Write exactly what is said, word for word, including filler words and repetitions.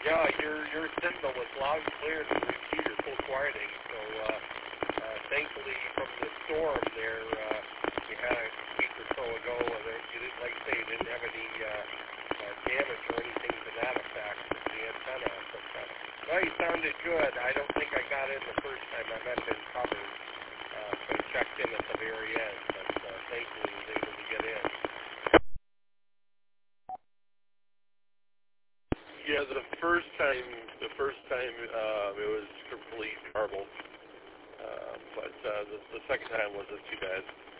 Yeah, your your signal was loud and clear to the repeater, full quieting. So uh, uh, thankfully, from the storm there, uh, we had a week or so ago, and there, you didn't, like I say, you didn't have any uh, uh, damage or anything to that effect with the antenna. But uh, well, you sounded good. I don't think I got in the first time. I might have been covered. Uh, so I checked in at the very end, but uh, thankfully was able to get in. Yeah, the first time, the first time uh, it was complete garble, uh, but uh, the, the second time wasn't too bad.